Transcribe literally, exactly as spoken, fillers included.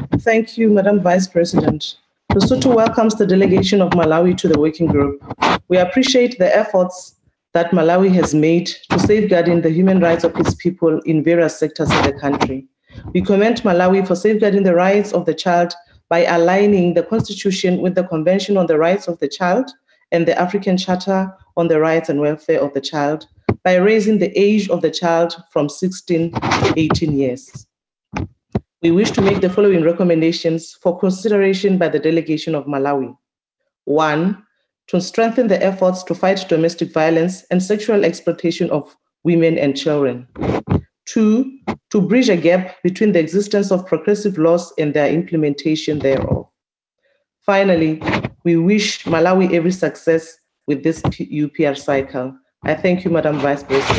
Thank you, Madam Vice President. Lesotho welcomes the delegation of Malawi to the working group. We appreciate the efforts that Malawi has made to safeguarding the human rights of its people in various sectors of the country. We commend Malawi for safeguarding the rights of the child by aligning the Constitution with the Convention on the Rights of the Child and the African Charter on the Rights and Welfare of the Child by raising the age of the child from sixteen to eighteen years. We wish to make the following recommendations for consideration by the delegation of Malawi. One, to strengthen the efforts to fight domestic violence and sexual exploitation of women and children. Two, to bridge a gap between the existence of progressive laws and their implementation thereof. Finally, we wish Malawi every success with this U P R cycle. I thank you, Madam Vice President.